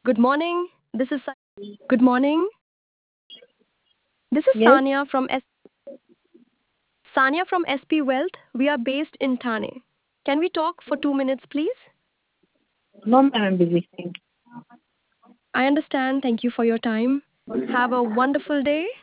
Good morning. Good morning. This is Yes. Sanya from SP Wealth. We are based in Thane. Can we talk for 2 minutes, please? No, ma'am, I'm busy. Thank I understand. Thank you for your time. Have a wonderful day.